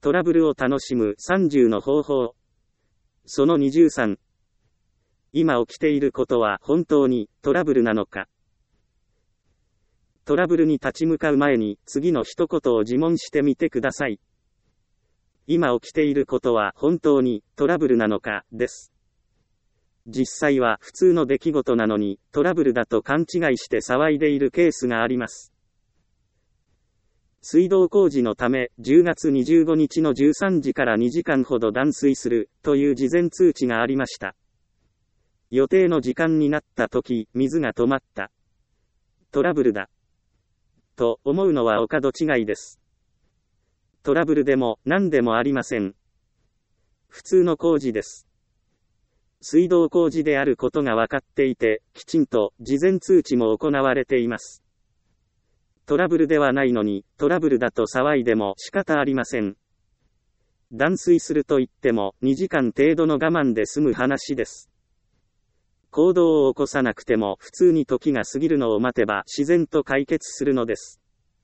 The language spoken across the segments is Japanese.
トラブルを楽しむ30の方法。その23。今起きていることは本当にトラブルなのか。トラブルに立ち向かう前に次の一言を自問してみてください。今起きていることは本当にトラブルなのかです。実際は普通の出来事なのにトラブルだと勘違いして騒いでいるケースがあります。水道工事のため10月25日の13時から2時間ほど断水するという事前通知がありました。予定の時間になった時、水が止まった。トラブルだ。と思うのはお門違いです。トラブルでも何でもありません。普通の工事です。水道工事であることが分かっていて、きちんと事前通知も行われています。トラブルではないのに、トラブルだと騒いでも仕方ありません。断水すると言っても2時間程度の我慢で済む話です。行動を起こさなくても普通に時が過ぎるのを待てば自然と解決するのです。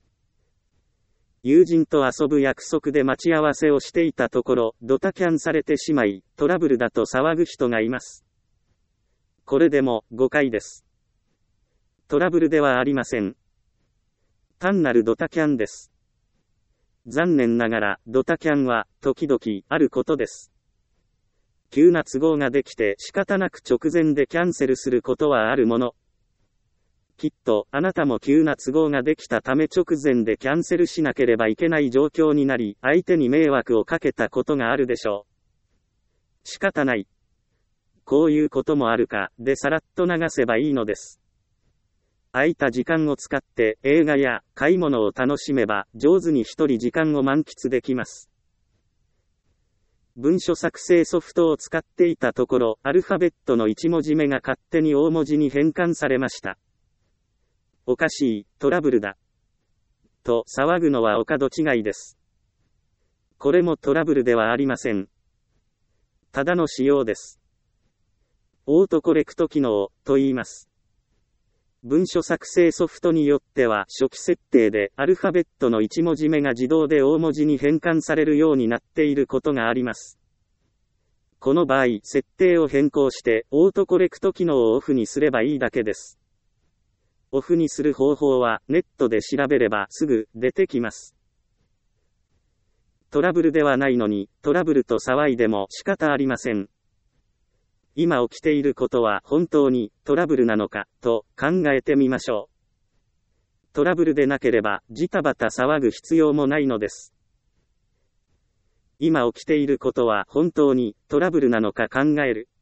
友人と遊ぶ約束で待ち合わせをしていたところ、ドタキャンされてしまい、トラブルだと騒ぐ人がいます。これでも誤解です。トラブルではありません。単なるドタキャンです。残念ながら、ドタキャンは時々あることです。急な都合ができて仕方なく直前でキャンセルすることはあるもの。きっとあなたも急な都合ができたため直前でキャンセルしなければいけない状況になり、相手に迷惑をかけたことがあるでしょう。仕方ない。こういうこともあるか、でさらっと流せばいいのです。空いた時間を使って映画や買い物を楽しめば上手に一人時間を満喫できます。文書作成ソフトを使っていたところ、アルファベットの1文字目が勝手に大文字に変換されました。おかしい、トラブルだ。と騒ぐのはお門違いです。これもトラブルではありません。ただの仕様です。オートコレクト機能と言います。文書作成ソフトによっては初期設定でアルファベットの1文字目が自動で大文字に変換されるようになっていることがあります。この場合、設定を変更してオートコレクト機能をオフにすればいいだけです。オフにする方法はネットで調べればすぐ出てきます。トラブルではないのにトラブルと騒いでも仕方ありません。今起きていることは本当にトラブルなのかと考えてみましょう。トラブルでなければジタバタ騒ぐ必要もないのです。今起きていることは本当にトラブルなのか考える。